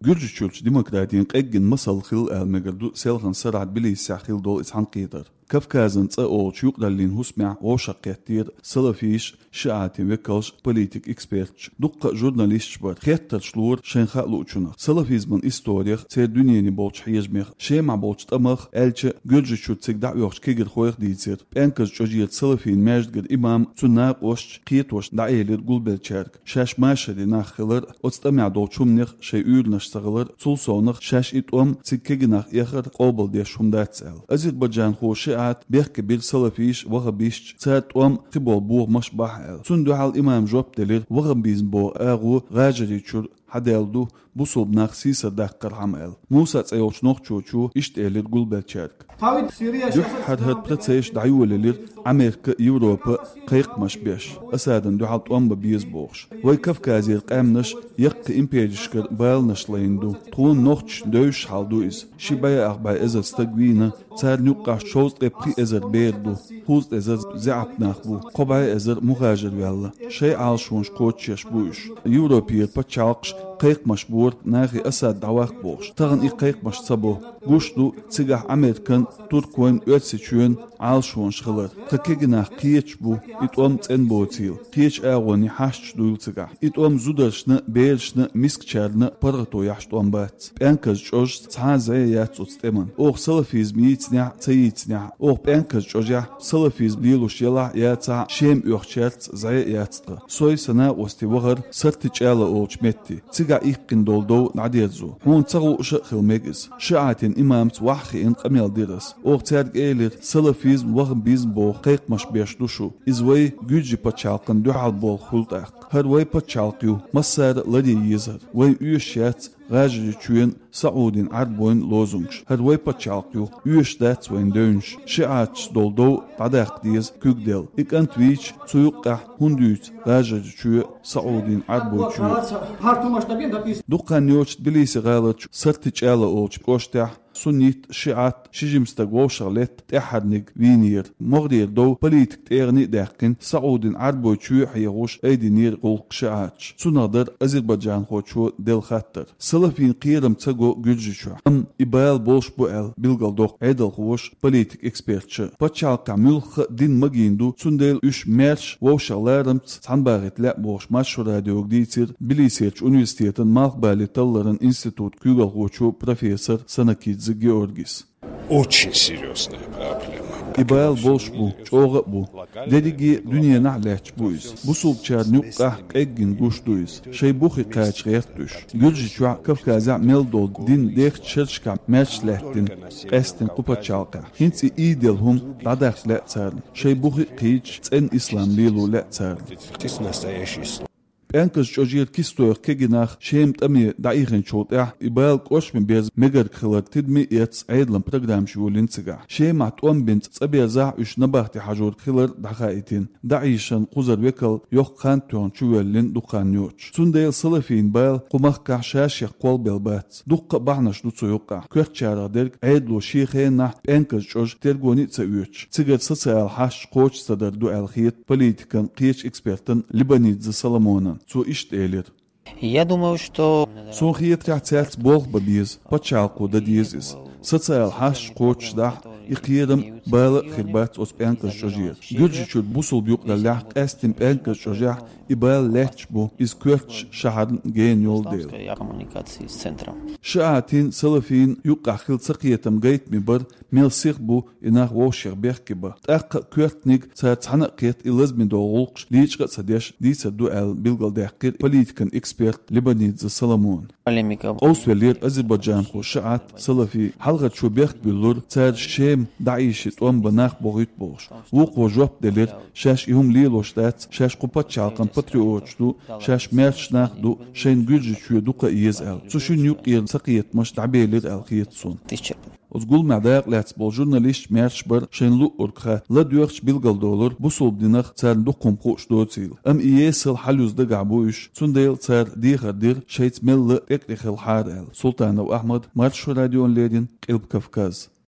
Gürcüçülç demokratiyin qeggin masal xil elmegerdu selhan sarat biliysa xil dol ishan qidar. Kafkazın tsa'ol çyuqdallin husma' o şaqqattir salafish şaati ve kalş politik ekspert. Dukka jurnalist var. Xettar şlur şen xalu uçuna. Salafizmin istoriyah tser dünyeni bolç hiyezmeh. Şema bolç tamah elçe Gürcüçülçik da'yox kegir xoyx diyzir. Enkaz çojiyet salafin mejdgir imam sunna qoş qiyetoş da'ilir gulbelçerk. Şaş maşadi naxılır otstama dolçumnix şey ülnaş sağılır. Sulsonix şaş itom tsikkeginax yaxır qobul diye şumdatsel. Azerbaycan xoşi بيحكي بالسلفيش وغبيش سات تبول بوغ مشبح سندو حال إمام جواب دلير وغبيز بو آغو غاجري چور حدالدو بوصوب ناخسيسة داقر عمل موسى تسيوش نوخشوشو اشتالير قلبالشارك دو حد هاد بلتسيش دعيوة للير أمريكا يوروبا قيق مش بيش أسادن دو حال طوام ببيز بوغش وي كفكازير قامنش يق إمبيريشكر بالنش ليندو طول نوخش دوش حال دويز شبايا أخباي إزر استقوينا تسار نوقع شوز قبقي إزر بيردو خوز إزر زعب ناخبو قباي إزر مغاجر والله شي عالشونش قوتشيش بوش يوروبير بچالقش قيق مشبور ناخي أساد دعواق بوغش تغن إي قيق مش صبو قوشدو تسيقح أمريكان توركوين أتسيشون عالشون شغلر تكيجناخ قيتش بو إتوام تين بوتيل قيتش آغوني حاشش دويل تسيقح إتوام زودرشنا بيلشنا مسكشارنا برغتو يحشتوام بات بانكز جوج تسعى زيات وتستيمن أوغ سلفيزم يتنع تيتنع أوغ بانكز جوجح سلفيزم ليلوش يلع ياتع شيم يوخشارت زياتستر سوي سنا وستي وغر سرتج آلا أولش متي تسيقح إيقين دولدو نعديرزو هون تغو شق خلميقز شعاتين إمامت وحخي إن قميل ديرس أوغ تارق إيلر سلفيزم وغم بيزم بو قيق مش بيشدوشو إزوي جوجي بچالقن دوحال بول خلطاق هر وي بچالقيو مسار لدي يزر وي يوشيات غاجري چوين سعودين عربوين لوزونش هر وي بچالقيو يوشدات وين دونش شعاتش دولدو بعداق ديز كوكدل إك أنتويش سيوقع هندوت غاجري چوي سعودين عربوين چوي دوقان يوش بليسي غالت سرتج آلا أولش بوشتاح سنيت شيعات شجمستق وشغلت تحرنق وينير مغدير دو بليتك تيغني داقين سعودين عربو چوي حيغوش ايدينير قلق شيعاتش سنادر أزربيجان خوشو دل خطر سلفين قيرم تساقو گرجيشو ام إبال بولش بوال بلغل دوق عيدل خوش بليتك اكسبيرتش بچالقع ملخ دين مگيندو سندل اش مرش وشغلارم تنباغت لا بوش مشهور راديو ديتير بليسيرش انوستيتن مالقبالي تلرن институт كوغل خوشو профессор Санакидзе Георгис. Очень серьезная проблема. إبال بولش بو چوغ بو دديجي دنيا نعلاش بويز بوصوب چار نوقع قيقين گوش دويز شي بوخي قاچ غيرتوش گرجي چوع كفكازع ميلدول دين ديخ تشرشكا مرش لحتين قستين قوبا چالقع هنسي إيديلهم بعداخ لا تسارن شي بوخي قيچ تسن إسلام ليلو لا تسارن Энказ чожир кистоях кегинах шемт ами даихен чотях ибал кошмен без мегар кхилар тидми эц айдлан программ шулинцга шемат бинт цабеза уш набахти хажур кхилар дахаитин даишан кузар векал йох хан тон чувеллин дуканьоч сундел салафин бал кумах кашаш яқол белбат дукка бахнаш дуцуйоqa кверчара дерг айдло шихена энказ чож тергони цаюч цигат социал хаш коч садар ду алхит политикан қич экспертен Либанидзе Соломонан Цу иштелер. Я думаю, что... Сухиет ряцерц бог бабиз, почалку да дизис. Социал хаш коч да, иқирам бала хирбат ос пенкас жожир. Гюрджи чуд бусул бюк да лях эстим пенкас жожир, и бал лечь бу из кверч шахадн ген йол дел. Коммуникации с центром. Шаатин салафин юка хил цақиетам гайт ми бар, мел сих бу инах вошер бехки ба. Так квертник царцана кет илазмин долгулш, личка цадеш, дица дуэл билгал дехкир, политикан эксперт Либанидзе Соломон. أوسولير أذربيجان خو شعات سلفي حلقة شو بيخت بلور تار شيم داعيشت بناخ بوغيت بوش وقو جواب دلير شاش إهم ليلوش دات شاش قوبات شالقان بطريوش شاش ميرش ناخ دو شين جوجي شو دوكا يزال سوشو نيوكير سقيت مش تعبيلير الخيط صون Озгул мадаяк ләцбол журналист мерч бар шенлу уркха ла дюрч билгал доллар бусул динах цар дукум қош доцил ам иесел халюзда габуш сундел цар дихадир шейц мелла экрихел хадал Султанов Ахмад марш радион ледин Килп Кавказ